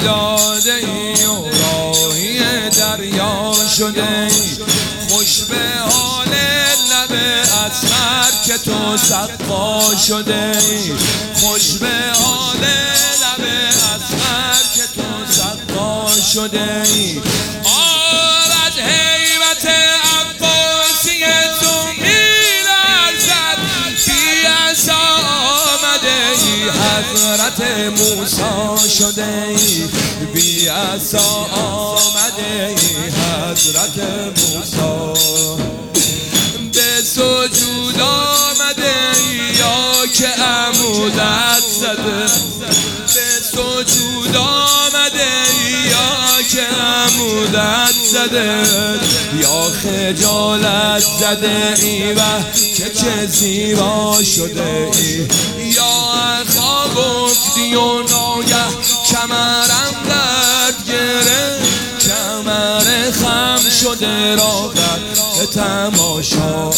داده ای و راهی دریا شده ای. خوش به حال لب اسمر که تو سقا شده ای. خوش به حال لب اسمر که تو سقا شده ای. آرد هیبت عباسی تو می‌لرزد، بی عصا آمده ای حضرت موسی شده ای. بی عصا آمده ای حضرت موسی. به سجود آمده ای یا که عمودت زده. به سجود آمده ای یا که عمودت زده. یا خجالت زده ای و که چه زیبا شده ای. یا اخا گفتی و ناگه کمرم درد گرفت. کمر خم شده راغب تماشا.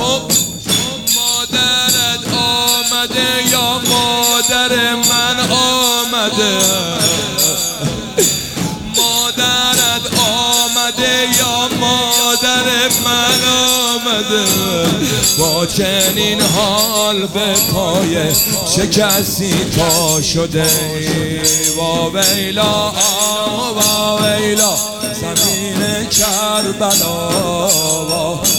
مادرت آمده یا مادر من آمده. مادرت آمده یا مادر من آمده. با چنین حال به پای چه کسی پا شده ای. وا ویلا وا ویلا زمین کربلا.